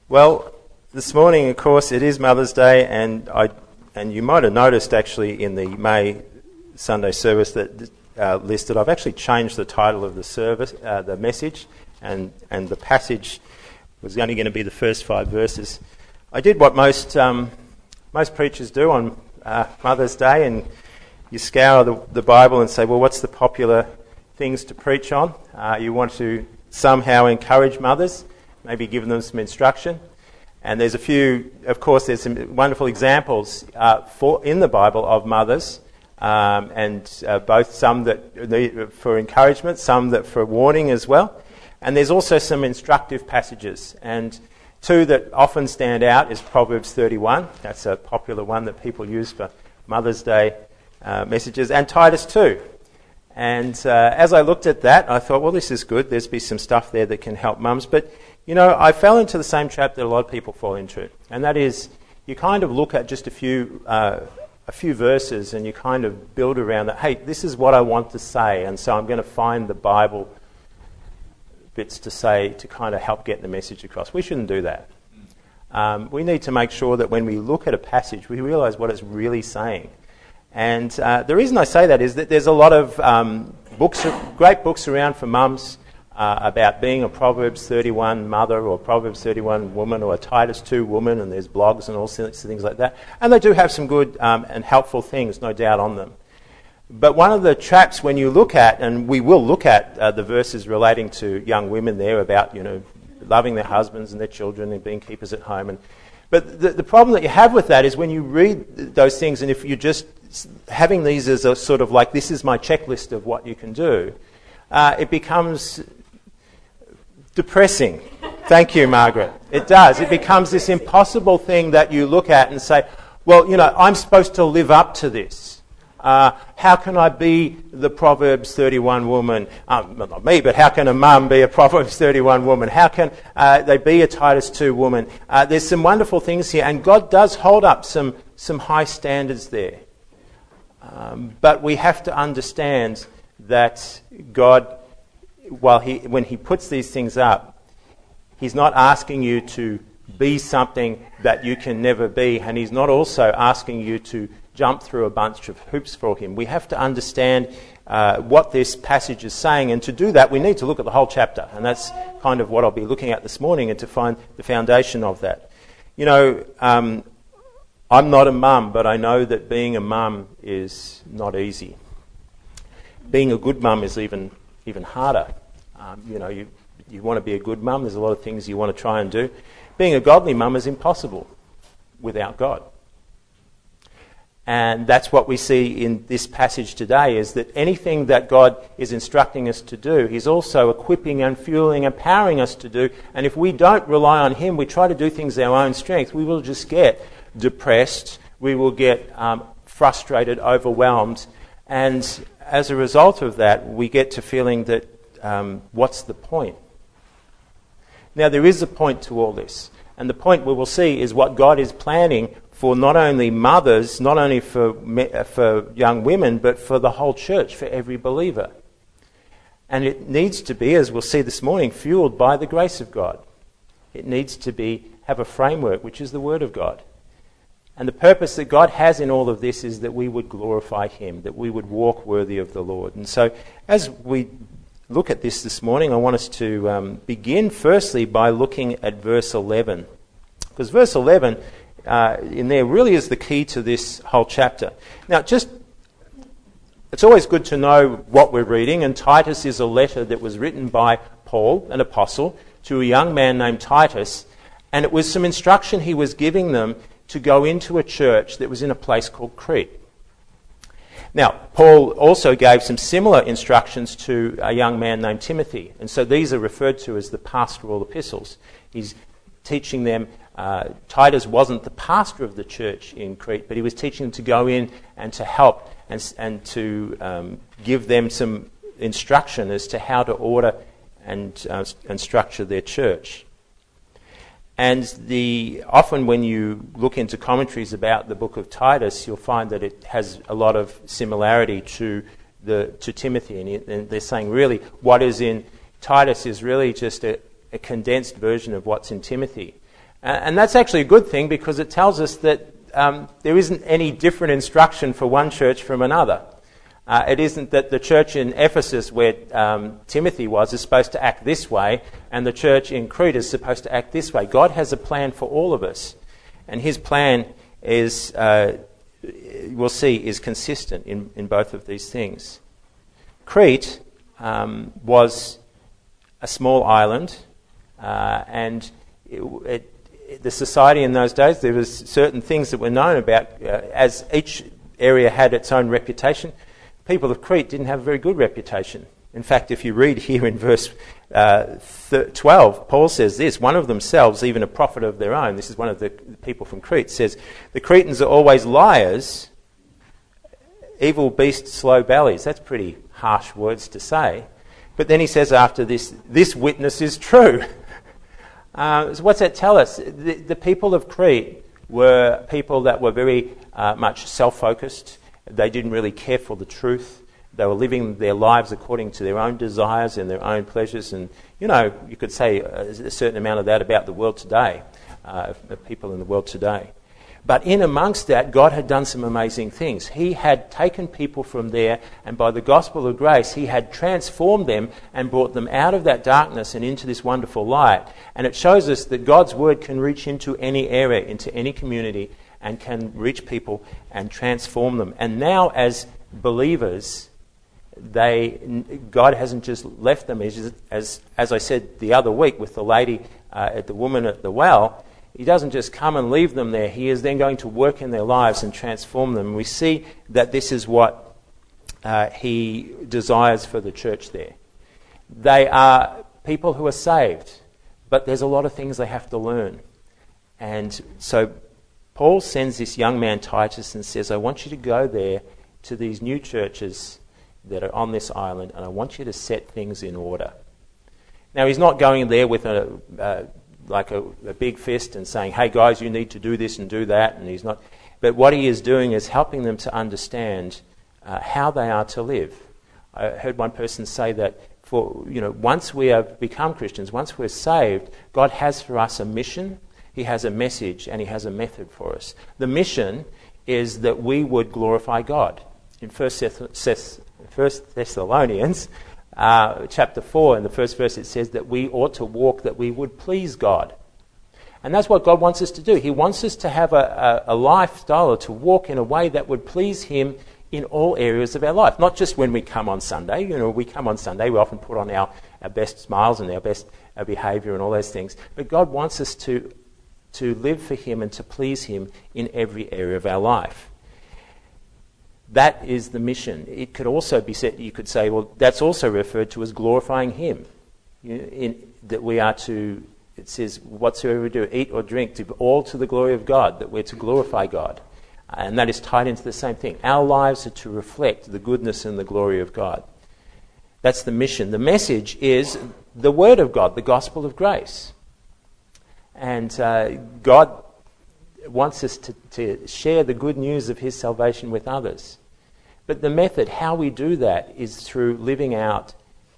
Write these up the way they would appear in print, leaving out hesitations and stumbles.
Well, this morning, of course, it is Mother's Day, and you might have noticed actually in the May Sunday service that listed, I've actually changed the title of the service, the message, and the passage was only going to be the first 5 verses. I did what most preachers do on Mother's Day, and you scour the Bible and say, well, what's the popular things to preach on? You want to somehow encourage mothers, maybe give them some instruction. And there's a few, of course, there's some wonderful examples in the Bible of mothers, and both some that for encouragement, some that for warning as well. And there's also some instructive passages. And 2 that often stand out is Proverbs 31. That's a popular one that people use for Mother's Day messages. And Titus 2. And as I looked at that, I thought, well, this is good. There's be some stuff there that can help mums. But, you know, I fell into the same trap that a lot of people fall into. And that is, you kind of look at just a few verses and you kind of build around that, hey, this is what I want to say. And so I'm going to find the Bible bits to say to kind of help get the message across. We shouldn't do that. We need to make sure that when we look at a passage, we realise what it's really saying. And the reason I say that is that there's a lot of great books around for mums about being a Proverbs 31 mother or Proverbs 31 woman or a Titus 2 woman, and there's blogs and all sorts of things like that. And they do have some good and helpful things, no doubt, on them. But one of the traps when you look at, and we will look at the verses relating to young women there about, you know, loving their husbands and their children and being keepers at home. But the problem that you have with that is when you read those things, and if you're just having these as a sort of like, this is my checklist of what you can do, it becomes depressing. Thank you, Margaret. It does. It becomes this impossible thing that you look at and say, well, you know, I'm supposed to live up to this. How can I be the Proverbs 31 woman? Not me, but how can a mum be a Proverbs 31 woman? How can they be a Titus 2 woman? There's some wonderful things here, and God does hold up some high standards there. But we have to understand that God, when He puts these things up, He's not asking you to be something that you can never be, and He's not also asking you to jump through a bunch of hoops for Him. We have to understand what this passage is saying, and to do that we need to look at the whole chapter, and that's kind of what I'll be looking at this morning, and to find the foundation of that. You know, I'm not a mum, but I know that being a mum is not easy. Being a good mum is even harder. You know, you want to be a good mum, there's a lot of things you want to try and do. Being a godly mum is impossible without God. And that's what we see in this passage today, is that anything that God is instructing us to do, He's also equipping and fueling, empowering us to do. And if we don't rely on Him, we try to do things our own strength, we will just get depressed, we will get frustrated, overwhelmed. And as a result of that, we get to feeling that, what's the point? Now, there is a point to all this. And the point we will see is what God is planning for not only mothers, not only for young women, but for the whole church, for every believer. And it needs to be, as we'll see this morning, fueled by the grace of God. It needs to have a framework, which is the Word of God. And the purpose that God has in all of this is that we would glorify Him, that we would walk worthy of the Lord. And so, as we look at this morning, I want us to begin firstly by looking at verse 11. Because verse 11 in there really is the key to this whole chapter. Now, it's always good to know what we're reading, and Titus is a letter that was written by Paul, an apostle, to a young man named Titus, and it was some instruction he was giving them to go into a church that was in a place called Crete. Now, Paul also gave some similar instructions to a young man named Timothy, and so these are referred to as the pastoral epistles. He's teaching them. Titus wasn't the pastor of the church in Crete, but he was teaching them to go in and to help and to give them some instruction as to how to order and structure their church. And often when you look into commentaries about the book of Titus, you'll find that it has a lot of similarity to Timothy, and they're saying really what is in Titus is really just a condensed version of what's in Timothy. And that's actually a good thing, because it tells us that there isn't any different instruction for one church from another. It isn't that the church in Ephesus, where Timothy was, is supposed to act this way, and the church in Crete is supposed to act this way. God has a plan for all of us, and his plan is, we'll see, is consistent in both of these things. Crete was a small island, and the society in those days, there was certain things that were known about, as each area had its own reputation. People of Crete didn't have a very good reputation. In fact, if you read here in verse 12, Paul says this: one of themselves, even a prophet of their own, this is one of the people from Crete, says, "The Cretans are always liars, evil beasts, slow bellies." That's pretty harsh words to say. But then he says after this, "This witness is true." So what's that tell us? The people of Crete were people that were very much self-focused. They didn't really care for the truth. They were living their lives according to their own desires and their own pleasures. And, you could say a certain amount of that about the world today, the people in the world today. But in amongst that, God had done some amazing things. He had taken people from there, and by the gospel of grace, he had transformed them and brought them out of that darkness and into this wonderful light. And it shows us that God's word can reach into any area, into any community, and can reach people and transform them. And now, as believers, God hasn't just left them, as I said the other week with the lady, the woman at the well. He doesn't just come and leave them there. He is then going to work in their lives and transform them. We see that this is what he desires for the church there. They are people who are saved, but there's a lot of things they have to learn. And so Paul sends this young man Titus and says, I want you to go there to these new churches that are on this island, and I want you to set things in order. Now, he's not going there with a big fist and saying, hey guys, you need to do this and do that, and he's not. But what he is doing is helping them to understand how they are to live. I heard one person say that once we have become Christians, once we're saved, God has for us a mission, he has a message, and he has a method for us. The mission is that we would glorify God. In 1 Thessalonians chapter 4, in the first verse, it says that we ought to walk that we would please God. And that's what God wants us to do. He wants us to have a lifestyle, or to walk in a way that would please him in all areas of our life. Not just when we come on Sunday. We come on Sunday, we often put on our best smiles and our best behaviour and all those things. But God wants us to live for him and to please him in every area of our life. That is the mission. It could also be said, you could say, well, that's also referred to as glorifying him. That we are to, it says, whatsoever we do, eat or drink, do all to the glory of God, that we're to glorify God. And that is tied into the same thing. Our lives are to reflect the goodness and the glory of God. That's the mission. The message is the Word of God, the gospel of grace. And God wants us to share the good news of his salvation with others. But the method, how we do that, is through living out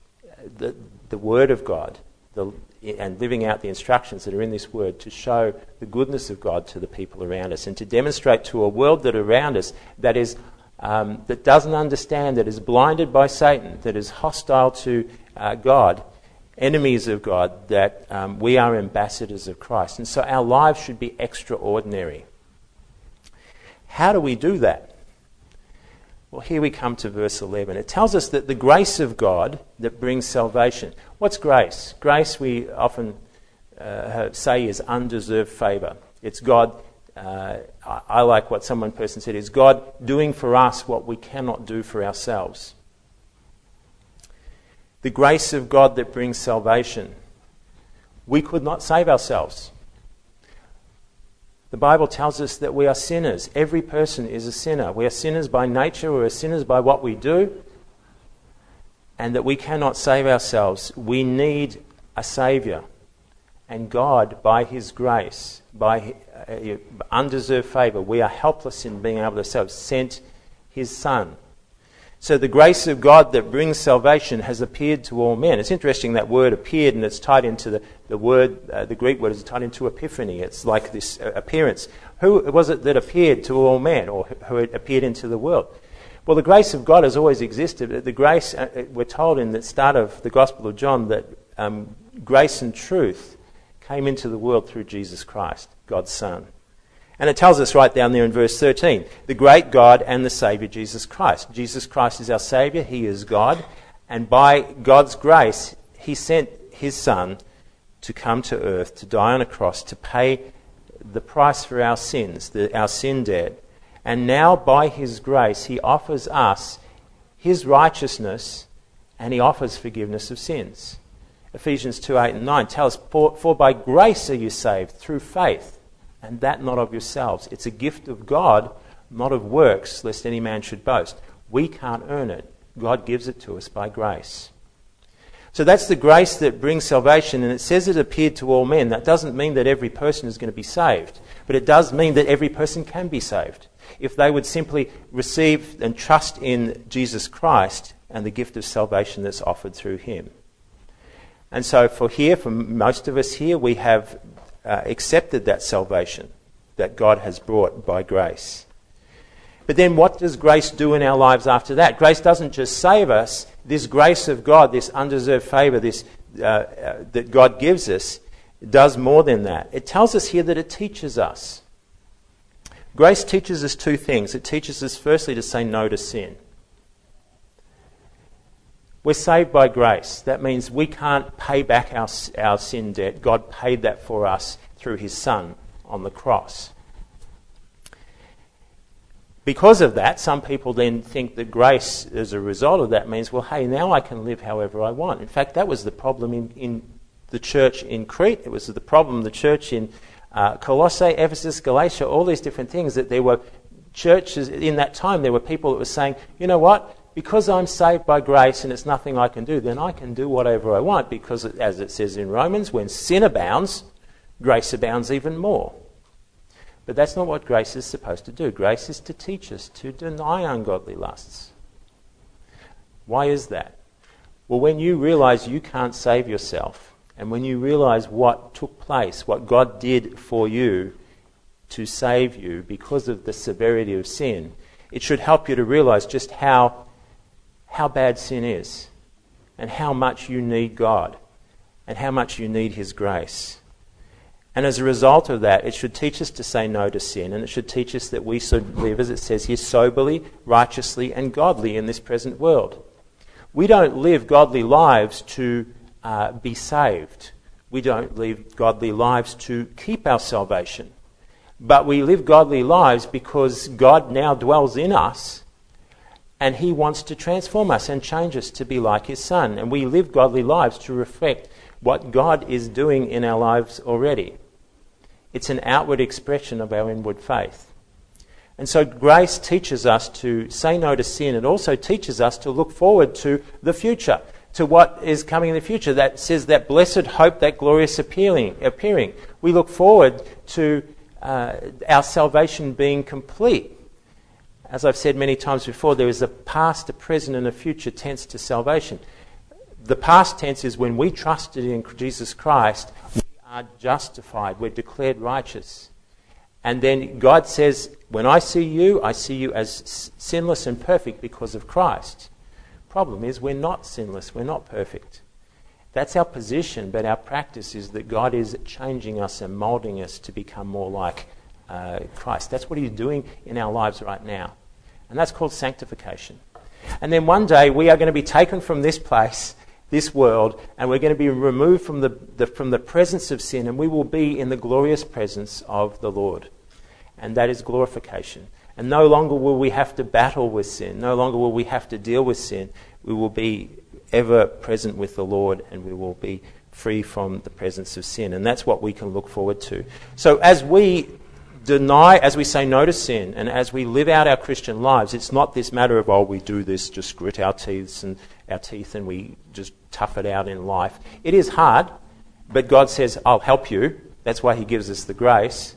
the Word of God and living out the instructions that are in this Word to show the goodness of God to the people around us, and to demonstrate to a world that around us that doesn't understand, that is blinded by Satan, that is hostile to God, enemies of God, that we are ambassadors of Christ. And so our lives should be extraordinary. How do we do that? Well, here we come to verse 11. It tells us that the grace of God that brings salvation. What's grace? Grace, we often say, is undeserved favour. It's God, I like what one person said, is God doing for us what we cannot do for ourselves. The grace of God that brings salvation. We could not save ourselves. The Bible tells us that we are sinners. Every person is a sinner. We are sinners by nature, we are sinners by what we do, and that we cannot save ourselves. We need a Saviour. And God, by his grace, by undeserved favour, we are helpless in being able to save, sent his Son. So the grace of God that brings salvation has appeared to all men. It's interesting that word appeared, and it's tied into the word, the Greek word is tied into epiphany. It's like this appearance. Who was it that appeared to all men, or who appeared into the world? Well, the grace of God has always existed. The grace, we're told in the start of the Gospel of John that grace and truth came into the world through Jesus Christ, God's Son. And it tells us right down there in verse 13, the great God and the Saviour, Jesus Christ. Jesus Christ is our Saviour, He is God, and by God's grace, He sent His Son to come to earth, to die on a cross, to pay the price for our sins, our sin debt. And now, by His grace, He offers us His righteousness, and He offers forgiveness of sins. Ephesians 2:8-9 tell us, for by grace are you saved, through faith, and that not of yourselves. It's a gift of God, not of works, lest any man should boast. We can't earn it. God gives it to us by grace. So that's the grace that brings salvation, and it says it appeared to all men. That doesn't mean that every person is going to be saved, but it does mean that every person can be saved if they would simply receive and trust in Jesus Christ and the gift of salvation that's offered through Him. And so for most of us here, we have accepted that salvation that God has brought by grace. But then what does grace do in our lives after that? Grace doesn't just save us. This grace of God, this undeserved favour that God gives us, does more than that. It tells us here that it teaches us. Grace teaches us two things. It teaches us firstly to say no to sin. We're saved by grace. That means we can't pay back our sin debt. God paid that for us through His Son on the cross. Because of that, some people then think that grace, as a result of that, means, well, hey, now I can live however I want. In fact, that was the problem in the church in Crete. It was the problem in the church in Colossae, Ephesus, Galatia, all these different things, that there were churches in that time, there were people that were saying, you know what? Because I'm saved by grace and it's nothing I can do, then I can do whatever I want, because as it says in Romans, when sin abounds, grace abounds even more. But that's not what grace is supposed to do. Grace is to teach us to deny ungodly lusts. Why is that? Well, when you realise you can't save yourself, and when you realise what took place, what God did for you to save you because of the severity of sin, it should help you to realise just how bad sin is, and how much you need God, and how much you need His grace. And as a result of that, it should teach us to say no to sin, and it should teach us that we should live, as it says here, soberly, righteously, and godly in this present world. We don't live godly lives to be saved. We don't live godly lives to keep our salvation. But we live godly lives because God now dwells in us, and He wants to transform us and change us to be like His Son. And we live godly lives to reflect what God is doing in our lives already. It's an outward expression of our inward faith. And so grace teaches us to say no to sin. It also teaches us to look forward to the future, to what is coming in the future. That says that blessed hope, that glorious appearing. We look forward to our salvation being complete. As I've said many times before, there is a past, a present, and a future tense to salvation. The past tense is when we trusted in Jesus Christ, we are justified, we're declared righteous. And then God says, when I see you as sinless and perfect because of Christ. Problem is, we're not sinless, we're not perfect. That's our position, but our practice is that God is changing us and moulding us to become more like Christ. That's what He's doing in our lives right now. And that's called sanctification. And then one day we are going to be taken from this place, this world, and we're going to be removed from the presence of sin, and we will be in the glorious presence of the Lord. And that is glorification. And no longer will we have to battle with sin. No longer will we have to deal with sin. We will be ever present with the Lord, and we will be free from the presence of sin. And that's what we can look forward to. So as we say no to sin, and as we live out our Christian lives, it's not this matter of, we do this, just grit our teeth and we just tough it out in life. It is hard, but God says, I'll help you. That's why He gives us the grace.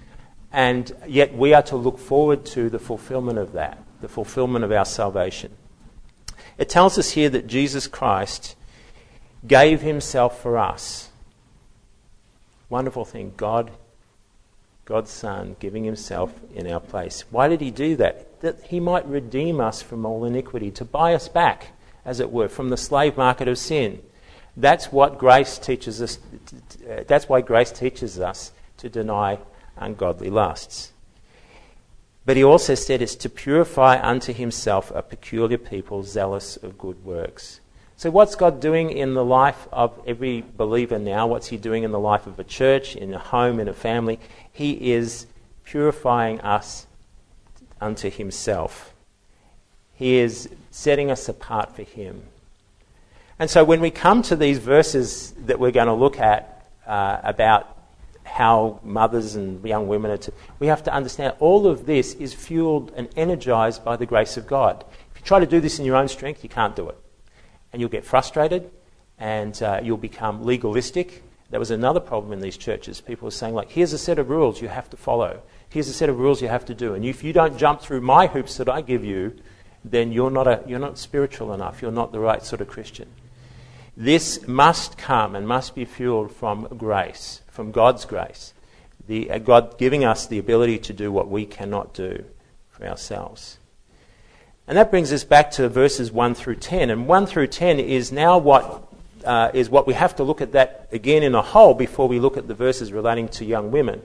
And yet we are to look forward to the fulfillment of that, the fulfillment of our salvation. It tells us here that Jesus Christ gave himself for us. Wonderful thing, God's Son giving himself in our place. Why did he do that? That he might redeem us from all iniquity, to buy us back, as it were, from the slave market of sin. That's what grace teaches us. That's why grace teaches us to deny ungodly lusts. But he also said it's to purify unto himself a peculiar people zealous of good works. So what's God doing in the life of every believer now? What's he doing in the life of a church, in a home, in a family? He is purifying us unto himself. He is setting us apart for him. And so when we come to these verses that we're going to look at about how mothers and young women are we have to understand all of this is fueled and energized by the grace of God. If you try to do this in your own strength, you can't do it. And you'll get frustrated and you'll become legalistic. That was another problem in these churches. People were saying, like, here's a set of rules you have to follow. Here's a set of rules you have to do. And if you don't jump through my hoops that I give you, then you're not spiritual enough. You're not the right sort of Christian. This must come and must be fueled from grace, from God's grace. God giving us the ability to do what we cannot do for ourselves. And that brings us back to verses 1 through 10. And 1 through 10 is now what we have to look at that again in a whole before we look at the verses relating to young women.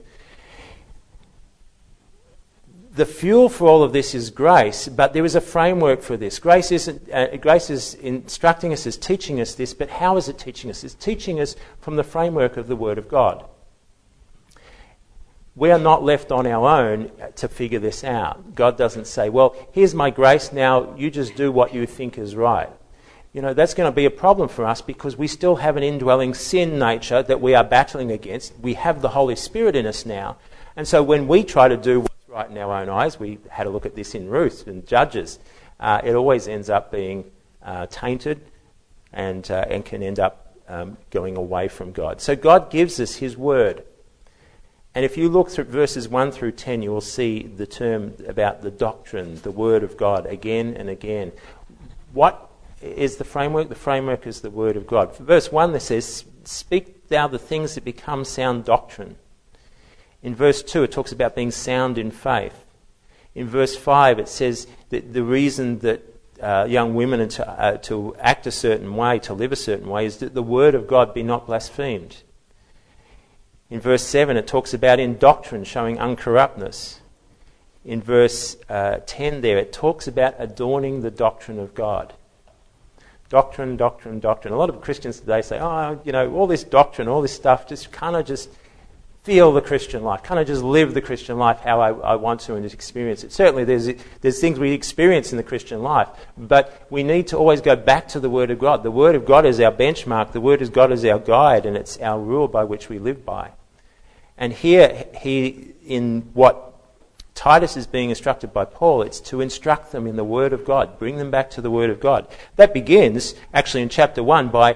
The fuel for all of this is grace, but there is a framework for this. Grace is instructing us, is teaching us this, but how is it teaching us? It's teaching us from the framework of the Word of God. We are not left on our own to figure this out. God doesn't say, well, here's my grace, now you just do what you think is right. You know, that's going to be a problem for us because we still have an indwelling sin nature that we are battling against. We have the Holy Spirit in us now. And so when we try to do what's right in our own eyes, we had a look at this in Ruth and Judges, it always ends up being tainted and can end up going away from God. So God gives us his word. And if you look through verses 1 through 10, you will see the term about the doctrine, the word of God, again and again. What is the framework? The framework is the word of God. For verse 1, it says, "Speak thou the things that become sound doctrine." In verse 2, it talks about being sound in faith. In verse 5, it says that the reason that young women are to act a certain way, to live a certain way, is that the word of God be not blasphemed. In verse 7, it talks about in doctrine showing uncorruptness. In verse 10 there, it talks about adorning the doctrine of God. Doctrine, doctrine, doctrine. A lot of Christians today say, all this doctrine, all this stuff, just kind of just feel the Christian life, kind of just live the Christian life how I want to and just experience it. Certainly there's things we experience in the Christian life, but we need to always go back to the Word of God. The Word of God is our benchmark. The Word of God is our guide, and it's our rule by which we live by. And here, in what Titus is being instructed by Paul, it's to instruct them in the Word of God, bring them back to the Word of God. That begins, actually, in chapter 1 by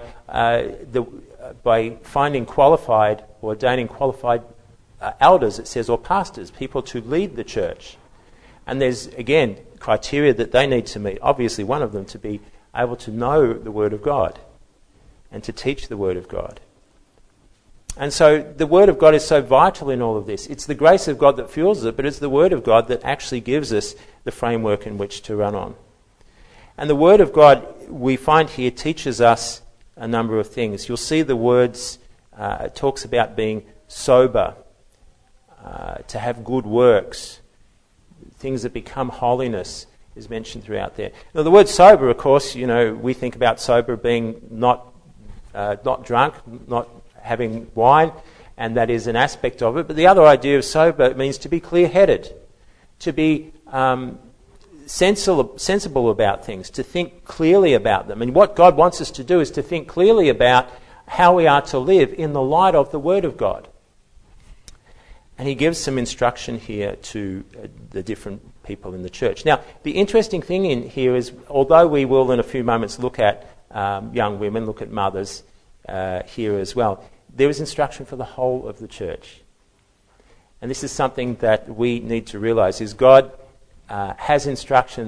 finding qualified, or ordaining qualified elders, it says, or pastors, people to lead the church. And there's, again, criteria that they need to meet. Obviously, one of them to be able to know the Word of God and to teach the Word of God. And so the Word of God is so vital in all of this. It's the grace of God that fuels it, but it's the Word of God that actually gives us the framework in which to run on. And the Word of God, we find here, teaches us a number of things. You'll see the words, it talks about being sober, to have good works, things that become holiness is mentioned throughout there. Now, the word sober, of course, we think about sober being not drunk, not having wine, and that is an aspect of it. But the other idea of sober means to be clear-headed, to be sensible about things, to think clearly about them. And what God wants us to do is to think clearly about how we are to live in the light of the Word of God. And he gives some instruction here to the different people in the church. Now, the interesting thing in here is, although we will in a few moments look at young women, look at mothers here as well, there is instruction for the whole of the church. And this is something that we need to realize, is God has instructions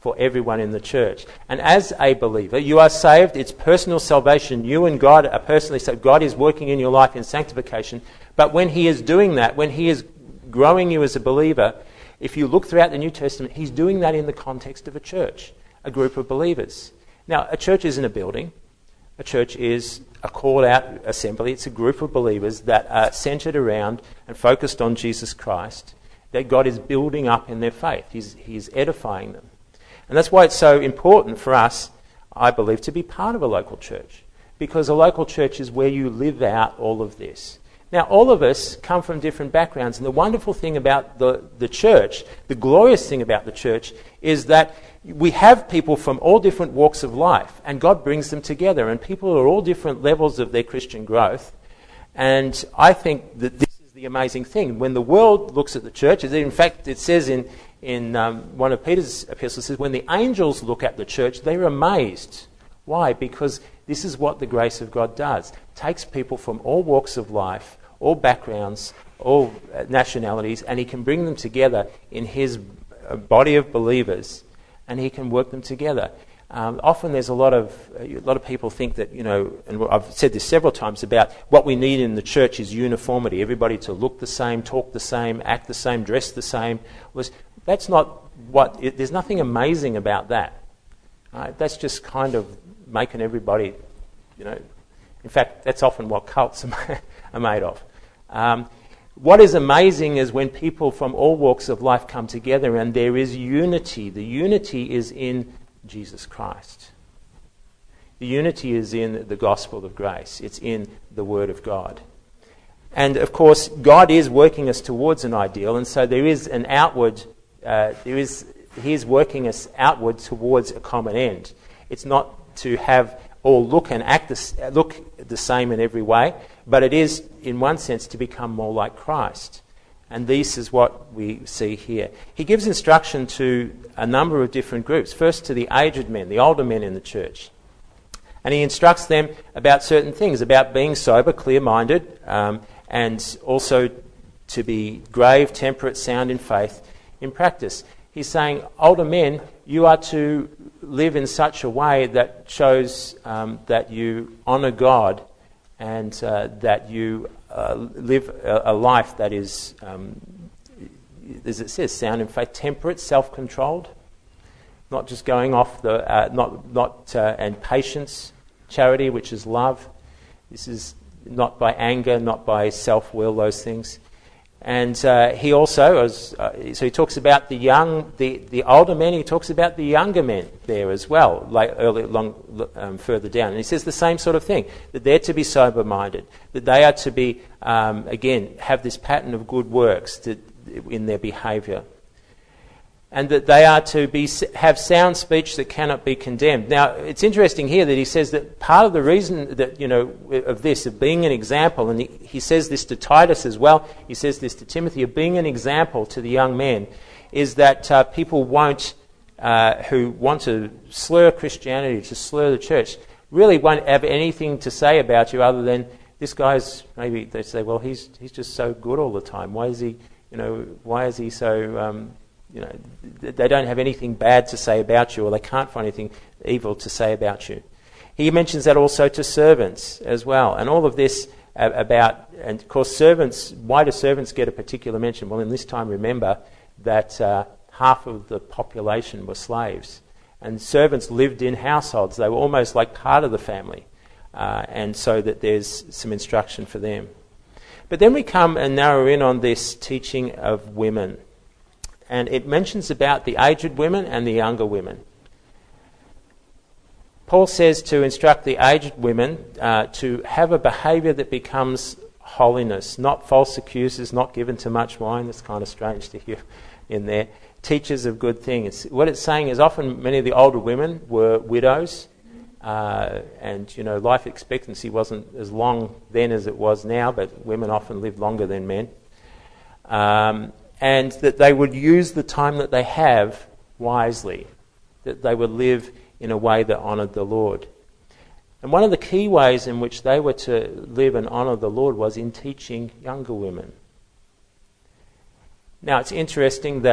for everyone in the church. And as a believer, you are saved. It's personal salvation. You and God are personally saved. God is working in your life in sanctification. But when he is doing that, when he is growing you as a believer, if you look throughout the New Testament, he's doing that in the context of a church, a group of believers. Now, a church isn't a building. A church is a called-out assembly. It's a group of believers that are centred around and focused on Jesus Christ, that God is building up in their faith. He's edifying them. And that's why it's so important for us, I believe, to be part of a local church, because a local church is where you live out all of this. Now, all of us come from different backgrounds, and the wonderful thing about the church, the glorious thing about the church, is that we have people from all different walks of life, and God brings them together, and people are all different levels of their Christian growth. And I think that this is the amazing thing. When the world looks at the church, in fact, it says in one of Peter's epistles, it says, when the angels look at the church, they're amazed. Why? Because this is what the grace of God does. It takes people from all walks of life, all backgrounds, all nationalities, and he can bring them together in his body of believers, and he can work them together. Often there's a lot of people think that, and I've said this several times, about what we need in the church is uniformity. Everybody to look the same, talk the same, act the same, dress the same. That's not there's nothing amazing about that. Right? That's just kind of making everybody, in fact, that's often what cults are made of. What is amazing is when people from all walks of life come together and there is unity. The unity is in Jesus Christ. The unity is in the gospel of grace. It's in the Word of God. And of course, God is working us towards an ideal, and so there is an outward, He is working us outward towards a common end. It's not to have all look the same in every way, but it is, in one sense, to become more like Christ. And this is what we see here. He gives instruction to a number of different groups. First to the aged men, the older men in the church. And he instructs them about certain things, about being sober, clear-minded, and also to be grave, temperate, sound in faith, in practice. He's saying, older men, you are to live in such a way that shows that you honour God and that you live a life that is, as it says, sound in faith, temperate, self-controlled, not just going off and patience, charity, which is love. This is not by anger, not by self-will, those things. And he also, so he talks about the older men. He talks about the younger men there as well, further down. And he says the same sort of thing, that they're to be sober-minded, that they are to be, again, have this pattern of good works in their behaviour, and that they are to have sound speech that cannot be condemned. Now, it's interesting here that he says that part of the reason that, of this, of being an example, and he says this to Titus as well, he says this to Timothy, of being an example to the young men, is that people who want to slur Christianity, to slur the church, really won't have anything to say about you other than, this guy's, maybe they say, well, he's just so good all the time. Why is he so... they don't have anything bad to say about you, or they can't find anything evil to say about you. He mentions that also to servants as well. And all of this about, and of course servants, why do servants get a particular mention? Well, in this time, remember that half of the population were slaves. And servants lived in households. They were almost like part of the family. And so that there's some instruction for them. But then we come and narrow in on this teaching of women. And it mentions about the aged women and the younger women. Paul says to instruct the aged women to have a behaviour that becomes holiness, not false accusers, not given to much wine. That's kind of strange to hear in there. Teachers of good things. What it's saying is often many of the older women were widows, and life expectancy wasn't as long then as it was now, but women often lived longer than men. And that they would use the time that they have wisely, that they would live in a way that honoured the Lord. And one of the key ways in which they were to live and honour the Lord was in teaching younger women. Now, it's interesting that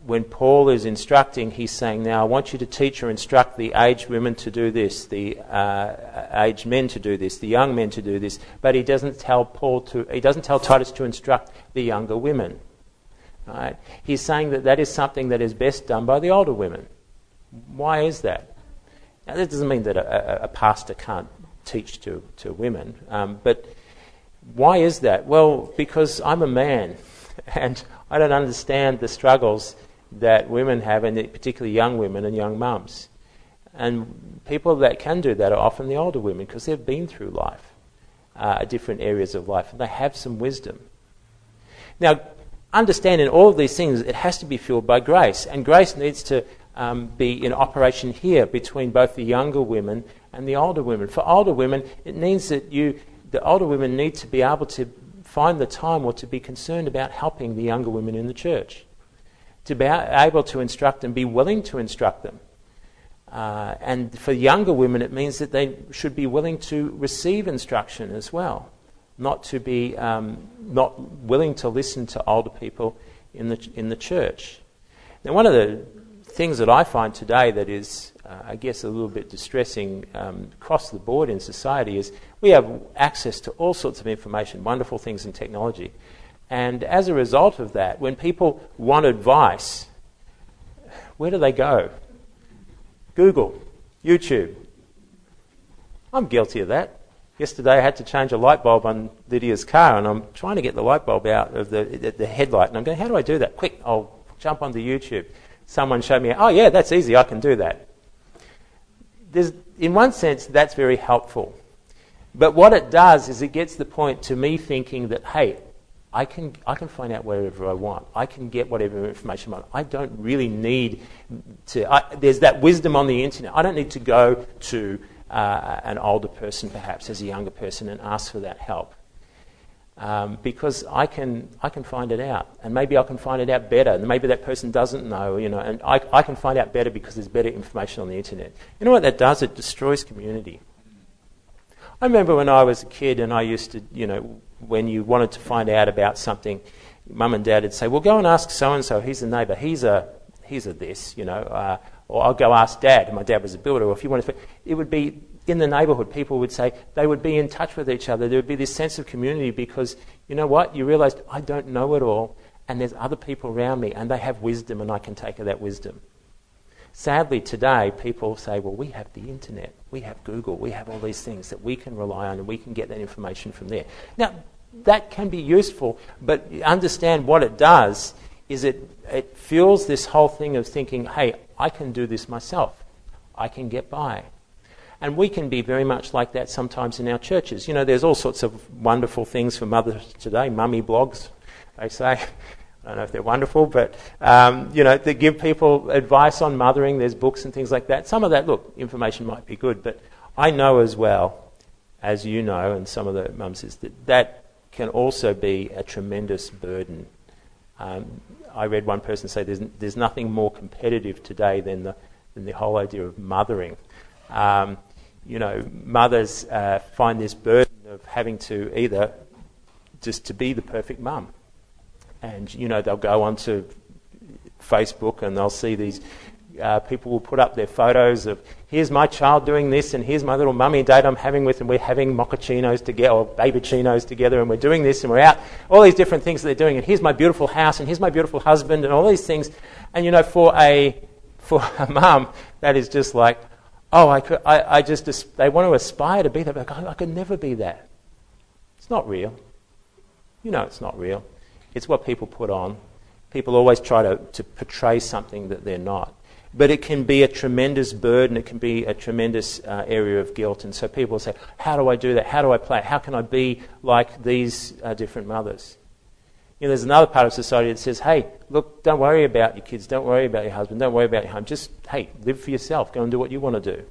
when Paul is instructing, he's saying, now I want you to teach or instruct the aged women to do this, the aged men to do this, the young men to do this, but he doesn't tell Titus to instruct the younger women. Right? He's saying that is something that is best done by the older women. Why is that? Now, that doesn't mean that a pastor can't teach to women, but why is that? Well, because I'm a man, and I don't understand the struggles that women have, and particularly young women and young mums. And people that can do that are often the older women, because they've been through life, different areas of life, and they have some wisdom. Now, understanding all of these things, it has to be fueled by grace, and grace needs to be in operation here between both the younger women and the older women. For older women, it means that the older women need to be able to find the time or to be concerned about helping the younger women in the church, to be able to instruct and be willing to instruct them. And for younger women, it means that they should be willing to receive instruction as well, not to be not willing to listen to older people in the church. Now, one of the things that I find today that is, I guess, a little bit distressing across the board in society is we have access to all sorts of information, wonderful things in technology. And as a result of that, when people want advice, where do they go? Google, YouTube. I'm guilty of that. Yesterday I had to change a light bulb on Lydia's car, and I'm trying to get the light bulb out of the headlight, and I'm going, how do I do that? Quick, I'll jump onto YouTube. Someone showed me, oh yeah, that's easy, I can do that. In one sense, that's very helpful. But what it does is it gets the point to me thinking that, hey, I can find out whatever I want. I can get whatever information I want. I don't really need to... there's that wisdom on the internet. I don't need to go to an older person, perhaps, as a younger person, and ask for that help. Because I can find it out, and maybe I can find it out better, and maybe that person doesn't know, and I can find out better because there's better information on the internet. You know what that does? It destroys community. I remember when I was a kid, and I used to, when you wanted to find out about something, Mum and Dad would say, well, go and ask so-and-so, he's a neighbour, he's a this, or I'll go ask Dad, and my dad was a builder, or if you wanted to... It would be... In the neighbourhood, people would say they would be in touch with each other. There would be this sense of community because, you know what, you realise I don't know it all and there's other people around me and they have wisdom and I can take that wisdom. Sadly, today, people say, well, we have the internet, we have Google, we have all these things that we can rely on and we can get that information from there. Now, that can be useful, but understand what it does is it fuels this whole thing of thinking, hey, I can do this myself. I can get by. And we can be very much like that sometimes in our churches. There's all sorts of wonderful things for mothers today, mummy blogs, they say. I don't know if they're wonderful, but, they give people advice on mothering. There's books and things like that. Some of that, look, information might be good, but I know as well, as you know, and some of the mums, is that can also be a tremendous burden. I read one person say there's nothing more competitive today than the whole idea of mothering. Mothers find this burden of having to either just to be the perfect mum. And, they'll go onto Facebook and they'll see these people will put up their photos of, here's my child doing this and here's my little mummy date I'm having with, and we're having mochachinos together or babychinos together and we're doing this and we're out, all these different things that they're doing, and here's my beautiful house and here's my beautiful husband and all these things. And, for a mum, that is just like, oh, they want to aspire to be that, but I could never be that. It's not real. It's not real. It's what people put on. People always try to portray something that they're not. But it can be a tremendous burden. It can be a tremendous area of guilt. And so people say, how do I do that? How do I play it? How can I be like these different mothers? There's another part of society that says, hey, look, don't worry about your kids, don't worry about your husband, don't worry about your home. Just, hey, live for yourself. Go and do what you want to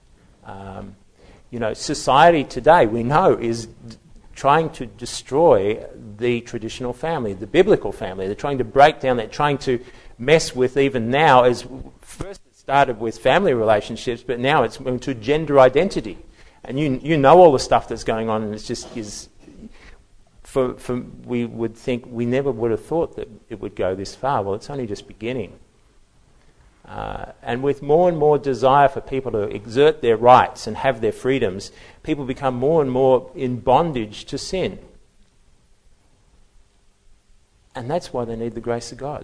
do. Society today, we know, is trying to destroy the traditional family, the biblical family. They're trying to break down that, trying to mess with even now, as first it started with family relationships, but now it's moving to gender identity. And you know all the stuff that's going on, and it's just is we would think we never would have thought that it would go this far. Well, it's only just beginning. And with more and more desire for people to exert their rights and have their freedoms, people become more and more in bondage to sin. And that's why they need the grace of God.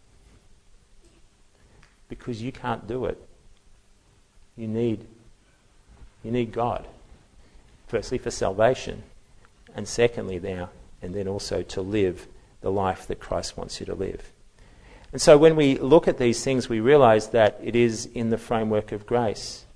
Because you can't do it. You need God. Firstly, for salvation. And secondly, now, and then also to live the life that Christ wants you to live. And so when we look at these things, we realise that it is in the framework of grace.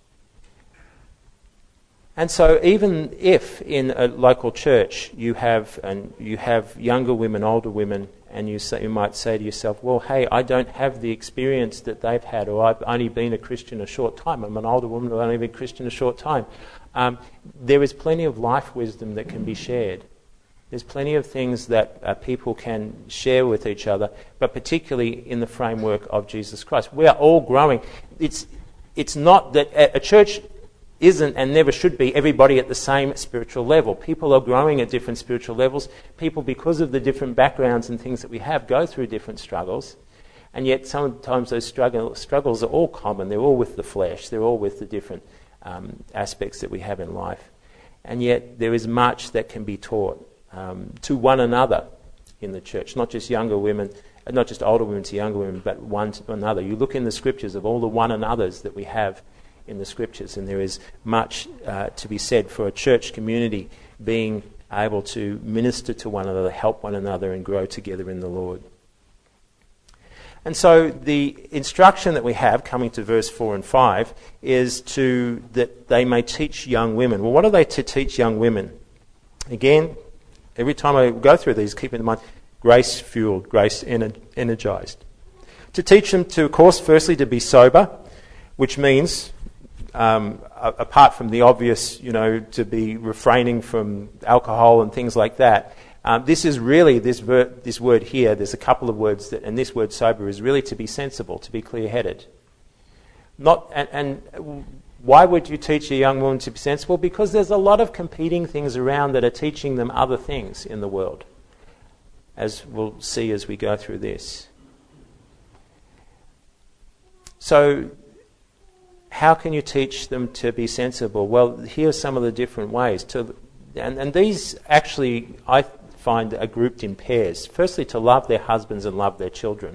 And so even if in a local church you have younger women, older women, and you might say to yourself, well, hey, I don't have the experience that they've had, or I've only been a Christian a short time. I'm an older woman who's only been a Christian a short time. There is plenty of life wisdom that can be shared. There's plenty of things that people can share with each other, but particularly in the framework of Jesus Christ. We are all growing. It's not that a church isn't and never should be everybody at the same spiritual level. People are growing at different spiritual levels. People, because of the different backgrounds and things that we have, go through different struggles. And yet sometimes those struggles are all common. They're all with the flesh. They're all with the different aspects that we have in life. And yet there is much that can be taught to one another in the church, not just younger women, not just older women to younger women, but one to another. You look in the scriptures of all the one another's that we have in the scriptures, and there is much to be said for a church community being able to minister to one another, help one another, and grow together in the Lord. And so the instruction that we have, coming to verse 4 and 5, is that they may teach young women. Well, what are they to teach young women? Again, every time I go through these, keep in mind, grace-fueled, grace-energized. To teach them to, of course, firstly to be sober, which means, apart from the obvious, to be refraining from alcohol and things like that, this is really, this word here, there's a couple of words, and this word sober is really to be sensible, to be clear-headed. And why would you teach a young woman to be sensible? Because there's a lot of competing things around that are teaching them other things in the world, as we'll see as we go through this. So, how can you teach them to be sensible? Well, here are some of the different ways. And these actually, I find, are grouped in pairs. Firstly, to love their husbands and love their children.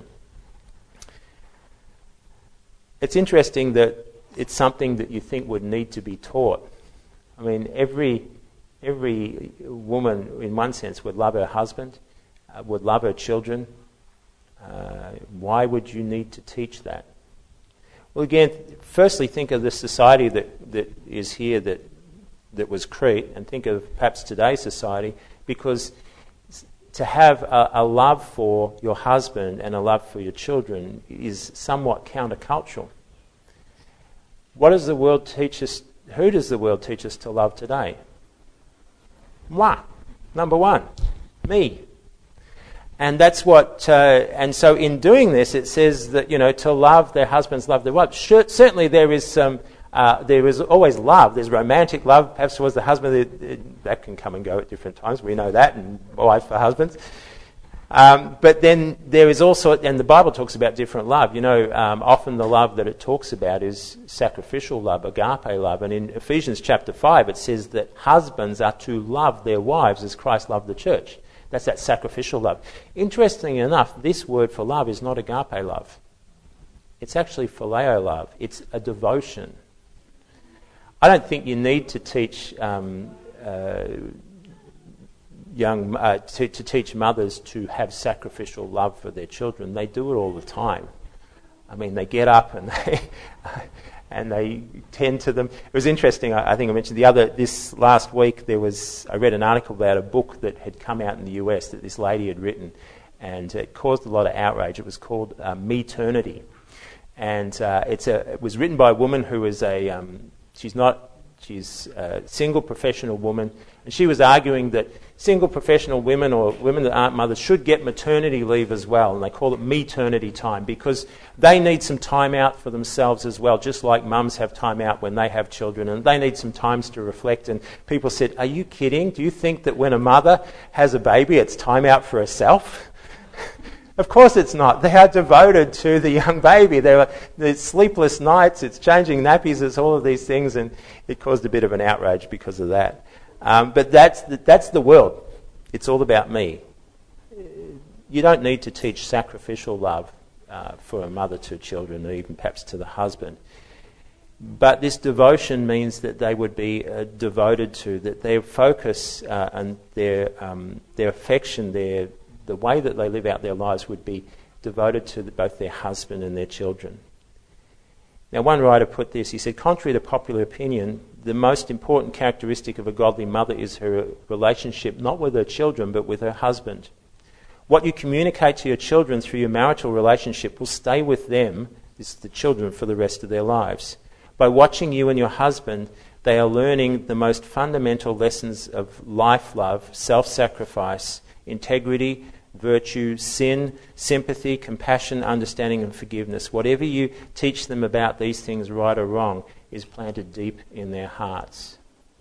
It's interesting that it's something that you think would need to be taught. I mean, every woman, in one sense, would love her husband, would love her children. Why would you need to teach that? Well, again, firstly, think of the society that is here that was Crete, and think of perhaps today's society, because to have a love for your husband and a love for your children is somewhat countercultural. What does the world teach us? Who does the world teach us to love today? Moi, number one, me. And that's what. And so, in doing this, it says that to love their husbands, love their wives. Certainly, there is always love. There's romantic love, perhaps towards the husband. That can come and go at different times. We know that, and wives for husbands. But then there is also, and the Bible talks about different love. Often the love that it talks about is sacrificial love, agape love. And in Ephesians chapter 5, it says that husbands are to love their wives as Christ loved the church. That's that sacrificial love. Interestingly enough, this word for love is not agape love. It's actually phileo love. It's a devotion. I don't think you need to teach to teach mothers to have sacrificial love for their children. They do it all the time. I mean, they get up and they tend to them. It was interesting. I think I mentioned this last week. I read an article about a book that had come out in the US that this lady had written, and it caused a lot of outrage. It was called Meternity, and it was written by a woman who was She's a single professional woman, and she was arguing that single professional women or women that aren't mothers should get maternity leave as well, and they call it maternity time because they need some time out for themselves as well, just like mums have time out when they have children, and they need some times to reflect. And people said, are you kidding? Do you think that when a mother has a baby it's time out for herself? Of course it's not. They are devoted to the young baby. There's sleepless nights, it's changing nappies, it's all of these things, and it caused a bit of an outrage because of that. But that's the world. It's all about me. You don't need to teach sacrificial love for a mother to children, or even perhaps to the husband. But this devotion means that they would be devoted to, that their focus and their affection, the way that they live out their lives would be devoted to both their husband and their children. Now, one writer put this, he said, contrary to popular opinion, the most important characteristic of a godly mother is her relationship not with her children but with her husband. What you communicate to your children through your marital relationship will stay with them, this is the children, for the rest of their lives. By watching you and your husband, they are learning the most fundamental lessons of life, love, self-sacrifice, integrity, virtue, sin, sympathy, compassion, understanding and forgiveness. Whatever you teach them about these things, right or wrong, is planted deep in their hearts.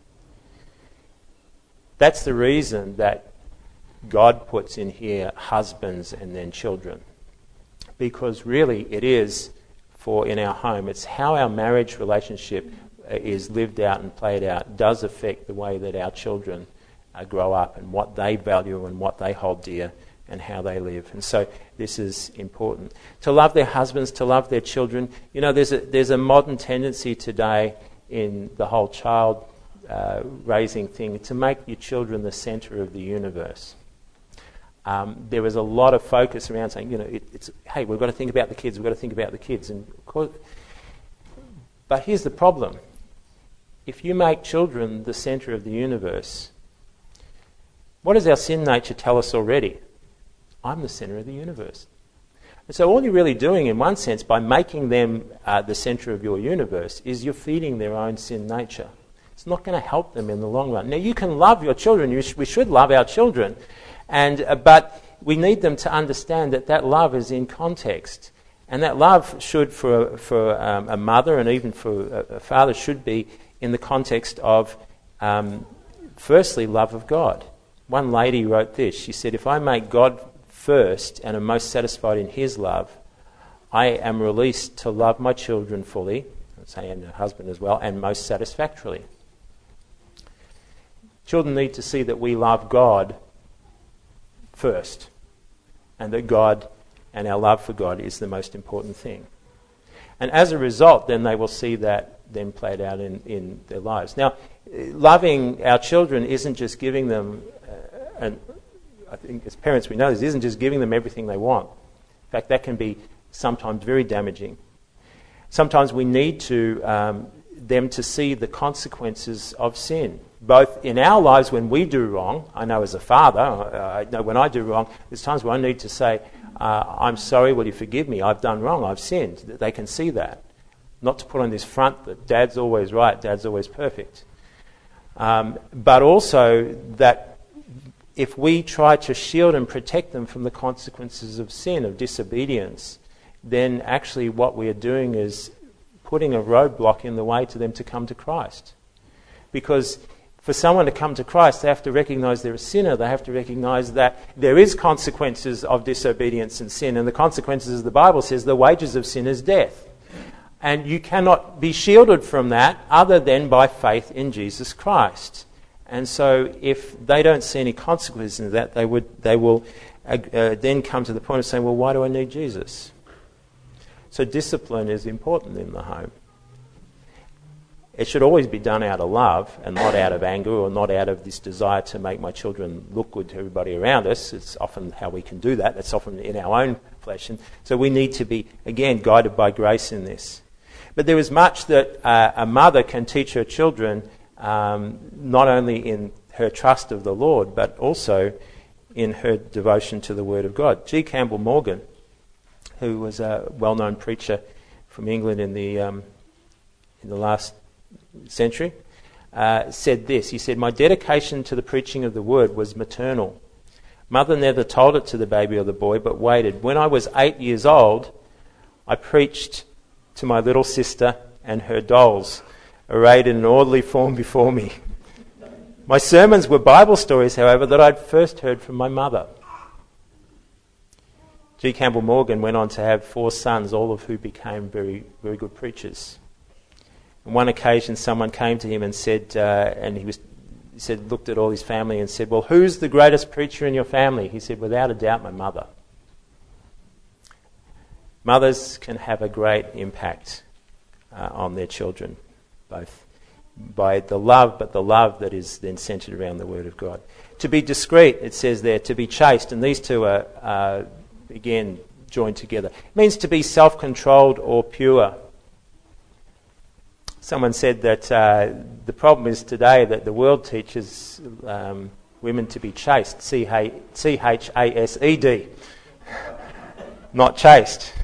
That's the reason that God puts in here husbands and then children. Because really it is for in our home, it's how our marriage relationship is lived out and played out does affect the way that our children grow up and what they value and what they hold dear and how they live. And so this is important. To love their husbands, to love their children. You know, there's a modern tendency today in the whole child raising thing to make your children the centre of the universe. There is a lot of focus around saying, you know, it's hey, we've got to think about the kids, we've got to think about the kids. And of course, but here's the problem. If you make children the centre of the universe, what does our sin nature tell us already? I'm the centre of the universe. And so all you're really doing, in one sense, by making them the centre of your universe, is you're feeding their own sin nature. It's not going to help them in the long run. Now, you can love your children. We should love our children. But we need them to understand that love is in context. And that love should, for a mother and even for a father, should be in the context of, firstly, love of God. One lady wrote this. She said, if I make God first and am most satisfied in his love, I am released to love my children fully, and her husband as well, and most satisfactorily. Children need to see that we love God first, and that God and our love for God is the most important thing. And as a result, then they will see that then played out in their lives. Now, loving our children isn't just giving them, and I think as parents we know this, isn't just giving them everything they want. In fact, that can be sometimes very damaging. Sometimes we need them to see the consequences of sin, both in our lives when we do wrong. I know as a father, I know when I do wrong, there's times where I need to say, I'm sorry, will you forgive me? I've done wrong, I've sinned. They can see that. Not to put on this front that Dad's always right, Dad's always perfect. But also that if we try to shield and protect them from the consequences of sin, of disobedience, then actually what we are doing is putting a roadblock in the way to them to come to Christ. Because for someone to come to Christ, they have to recognise they're a sinner. They have to recognise that there is consequences of disobedience and sin. And the consequences, as the Bible says, the wages of sin is death. And you cannot be shielded from that other than by faith in Jesus Christ. And so if they don't see any consequences of that, they will then come to the point of saying, well, why do I need Jesus? So discipline is important in the home. It should always be done out of love and not out of anger or not out of this desire to make my children look good to everybody around us. It's often how we can do that. It's often in our own flesh. And so we need to be, again, guided by grace in this. But there is much that a mother can teach her children, not only in her trust of the Lord, but also in her devotion to the Word of God. G. Campbell Morgan, who was a well-known preacher from England in the last century, said this. He said, "My dedication to the preaching of the word was maternal. Mother never told it to the baby or the boy, but waited. When I was 8 years old, I preached to my little sister and her dolls, arrayed in an orderly form before me. My sermons were Bible stories, however, that I'd first heard from my mother." G. Campbell Morgan went on to have 4 sons, all of who became very, very good preachers. On one occasion, someone came to him and said, looked at all his family and said, "Well, who's the greatest preacher in your family?" He said, "Without a doubt, my mother." Mothers can have a great impact on their children, both by the love, but the love that is then centred around the Word of God. To be discreet, it says there, to be chaste, and these two are again joined together. It means to be self-controlled or pure. Someone said that the problem is today that the world teaches women to be chaste, C-H-A-S-E-D, not chaste.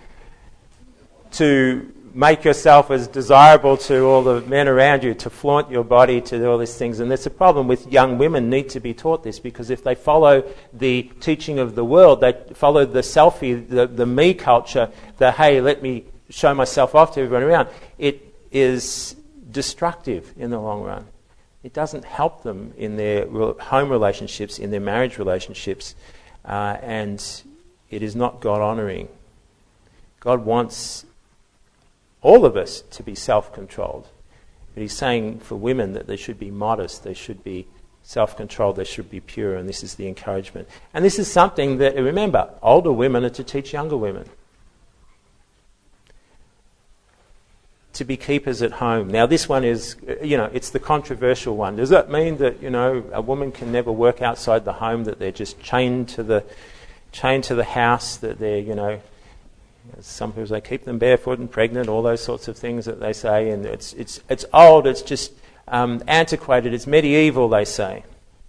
To make yourself as desirable to all the men around you, to flaunt your body, to do all these things. And there's a problem with young women need to be taught this, because if they follow the teaching of the world, they follow the selfie, the me culture, the hey, let me show myself off to everyone around, it is destructive in the long run. It doesn't help them in their home relationships, in their marriage relationships, and it is not God-honouring. God wants all of us to be self-controlled. But he's saying for women that they should be modest, they should be self-controlled, they should be pure, and this is the encouragement. And this is something that, remember, older women are to teach younger women. To be keepers at home. Now this one is, it's the controversial one. Does that mean that, a woman can never work outside the home, that they're just chained to the house, that they're, some people say keep them barefoot and pregnant, all those sorts of things that they say, and it's old, it's just antiquated, it's medieval, they say.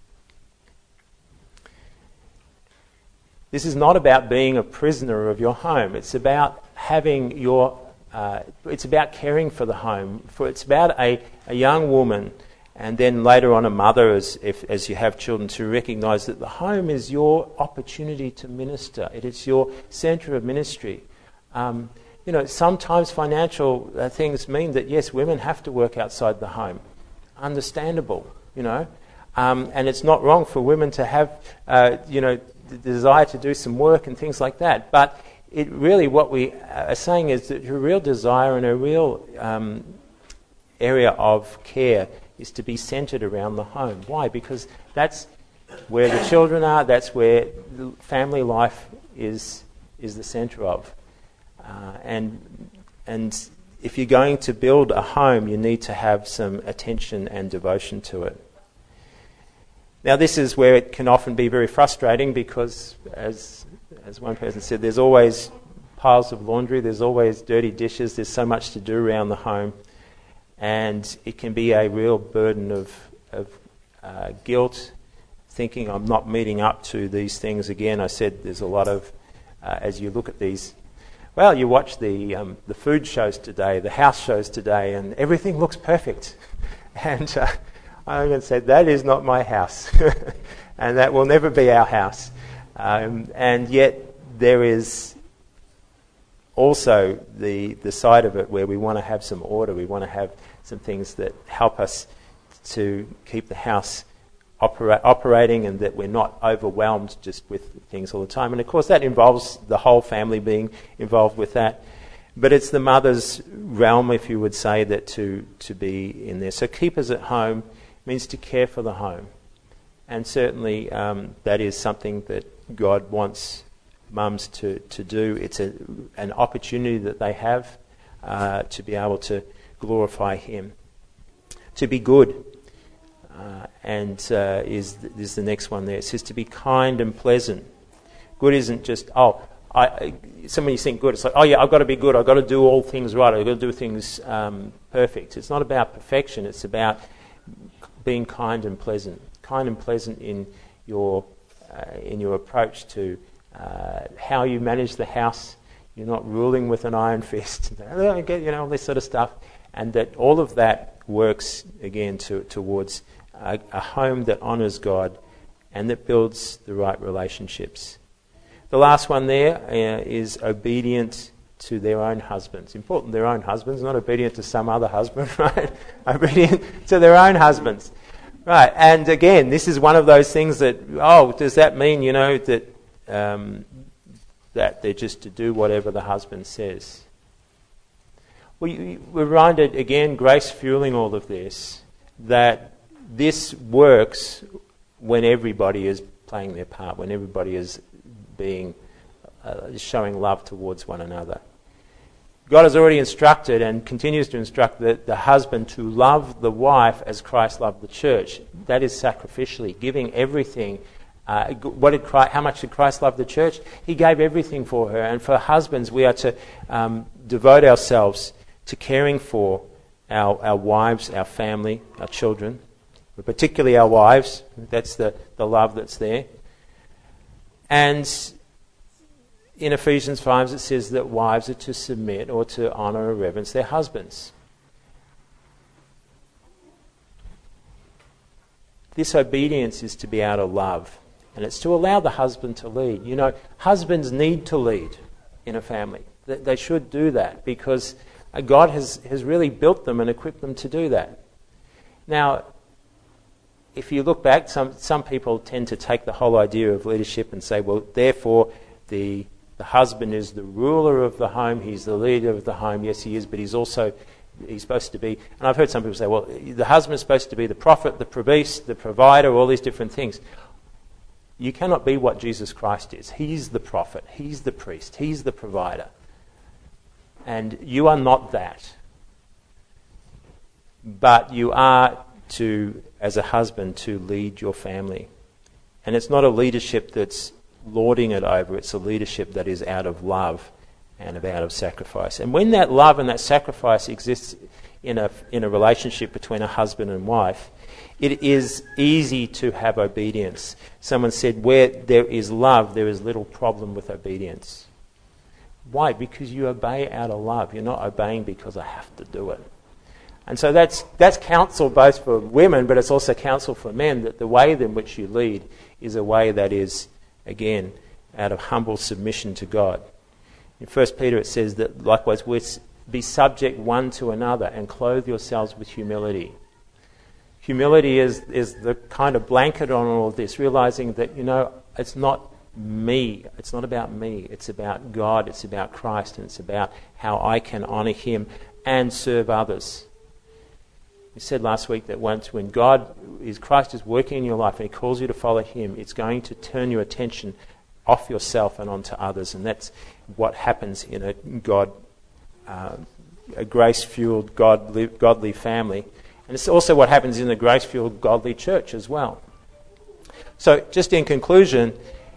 This is not about being a prisoner of your home. It's about having it's about caring for the home. It's about a young woman, and then later on a mother, as you have children, to recognise that the home is your opportunity to minister. It is your centre of ministry. Sometimes financial things mean that, yes, women have to work outside the home. Understandable, and it's not wrong for women to have, the desire to do some work and things like that. But it really, what we are saying is that her real desire and her real area of care is to be centred around the home. Why? Because that's where the children are, that's where the family life is the centre of. And if you're going to build a home, you need to have some attention and devotion to it. Now, this is where it can often be very frustrating, because, as one person said, there's always piles of laundry, there's always dirty dishes, there's so much to do around the home, and it can be a real burden of guilt, thinking I'm not meeting up to these things. Again, I said there's a lot of, as you look at these, well, you watch the food shows today, the house shows today, and everything looks perfect. And I'm going to say, that is not my house. And that will never be our house. And yet there is also the side of it where we want to have some order. We want to have some things that help us to keep the house operating, and that we're not overwhelmed just with things all the time. And of course that involves the whole family being involved with that. But it's the mother's realm, if you would say, that to be in there. So keepers at home means to care for the home. And certainly that is something that God wants mums to do. It's an opportunity that they have to be able to glorify Him. To be good. Is the next one there. It says to be kind and pleasant. Good isn't just, when you think good, it's like, I've got to be good, I've got to do all things right, I've got to do things perfect. It's not about perfection, it's about being kind and pleasant. Kind and pleasant in your approach to how you manage the house. You're not ruling with an iron fist, all this sort of stuff. And that all of that works again towards a home that honours God and that builds the right relationships. The last one there is obedient to their own husbands. Important, their own husbands, not obedient to some other husband, right? Obedient to their own husbands. Right, and again, this is one of those things that, does that mean, that that they're just to do whatever the husband says? We're reminded, again, grace fueling all of this, that this works when everybody is playing their part, when everybody is being showing love towards one another. God has already instructed and continues to instruct the husband to love the wife as Christ loved the church. That is sacrificially, giving everything. How much did Christ love the church? He gave everything for her. And for husbands, we are to devote ourselves to caring for our wives, our family, our children, but particularly our wives. That's the love that's there. And in Ephesians 5 it says that wives are to submit or to honour or reverence their husbands. This obedience is to be out of love, and it's to allow the husband to lead. Husbands need to lead in a family. They should do that because God has really built them and equipped them to do that. Now, if you look back, some people tend to take the whole idea of leadership and say, well, therefore the husband is the ruler of the home, he's the leader of the home. Yes, he is, but he's supposed to be, and I've heard some people say, well, the husband is supposed to be the prophet, the priest, the provider, all these different things. You cannot be what Jesus Christ is. He's the prophet, he's the priest, he's the provider. And you are not that. But you are to, as a husband, to lead your family. And it's not a leadership that's lording it over, it's a leadership that is out of love and out of sacrifice. And when that love and that sacrifice exists in a relationship between a husband and wife, it is easy to have obedience. Someone said, where there is love, there is little problem with obedience. Why? Because you obey out of love. You're not obeying because I have to do it. And so that's counsel both for women, but it's also counsel for men, that the way in which you lead is a way that is, again, out of humble submission to God. In 1 Peter it says that likewise, be subject one to another and clothe yourselves with humility. Humility is the kind of blanket on all of this, realizing that, it's not me. It's not about me. It's about God. It's about Christ. And it's about how I can honour Him and serve others. We said last week that when Christ is working in your life and He calls you to follow Him, it's going to turn your attention off yourself and onto others. And that's what happens in a grace-fueled, godly family. And it's also what happens in a grace-fueled, godly church as well. So just in conclusion,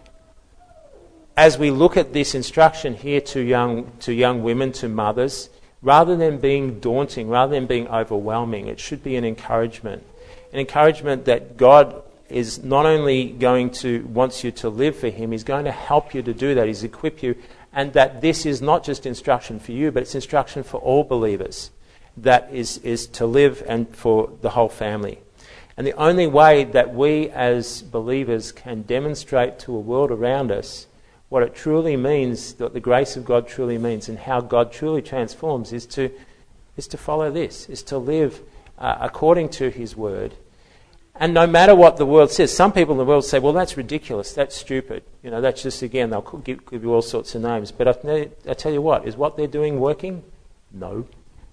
as we look at this instruction here to young women, to mothers, rather than being daunting, rather than being overwhelming, it should be an encouragement. An encouragement that God is not only wants you to live for Him, He's going to help you to do that, He's equip you, and that this is not just instruction for you, but it's instruction for all believers. That is to live and for the whole family. And the only way that we as believers can demonstrate to a world around us what it truly means, what the grace of God truly means, and how God truly transforms, is to follow this, is to live according to His word. And no matter what the world says, some people in the world say, well, that's ridiculous, that's stupid. That's just, again, they'll give you all sorts of names. But I tell you what, is what they're doing working? No.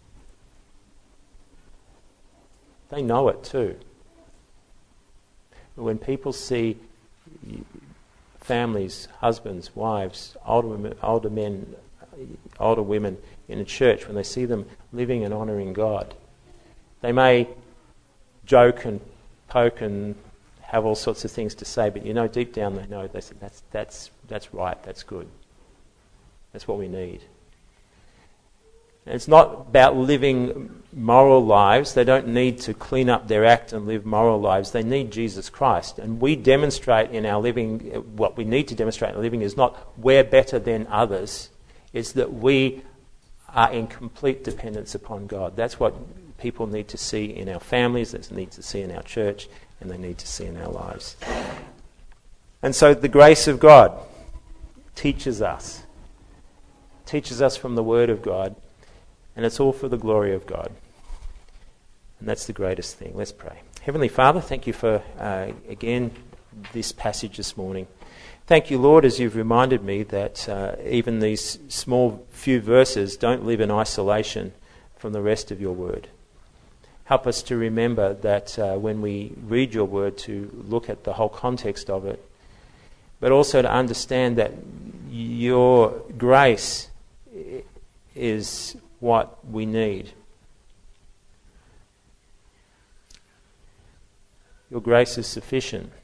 They know it too. When people see families, husbands, wives, older men, older women in a church, when they see them living and honouring God, they may joke and poke and have all sorts of things to say, but deep down they know, they say, that's right, that's good. That's what we need. And it's not about living moral lives. They don't need to clean up their act and live moral lives. They need Jesus Christ. And we demonstrate in our living, what we need to demonstrate in our living is not we're better than others. It's that we are in complete dependence upon God. That's what people need to see in our families, that need to see in our church, and they need to see in our lives. And so the grace of God teaches us from the Word of God, and it's all for the glory of God. And that's the greatest thing. Let's pray. Heavenly Father, thank you for, again, this passage this morning. Thank you, Lord, as you've reminded me that even these small few verses don't live in isolation from the rest of your word. Help us to remember that when we read your word, to look at the whole context of it, but also to understand that your grace is what we need. Your grace is sufficient.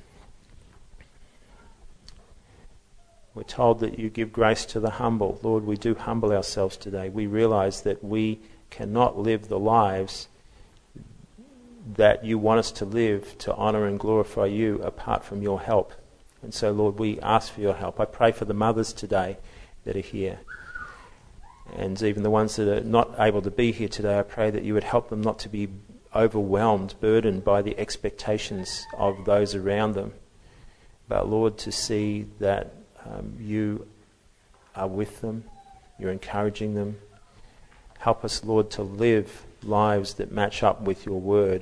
We're told that you give grace to the humble. Lord, we do humble ourselves today. We realize that we cannot live the lives that you want us to live to honour and glorify you apart from your help. And so, Lord, we ask for your help. I pray for the mothers today that are here. And even the ones that are not able to be here today, I pray that you would help them not to be overwhelmed, burdened by the expectations of those around them. But, Lord, to see that you are with them, you're encouraging them. Help us, Lord, to live lives that match up with your word.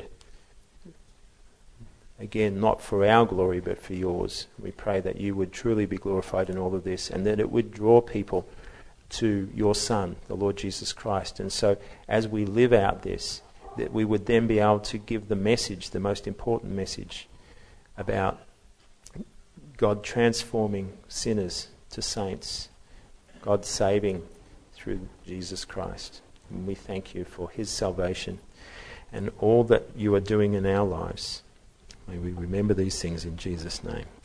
Again, not for our glory, but for yours. We pray that you would truly be glorified in all of this, and that it would draw people to your Son, the Lord Jesus Christ. And so, as we live out this, that we would then be able to give the message, the most important message, about God transforming sinners to saints, God saving through Jesus Christ. And we thank you for his salvation and all that you are doing in our lives. May we remember these things in Jesus' name.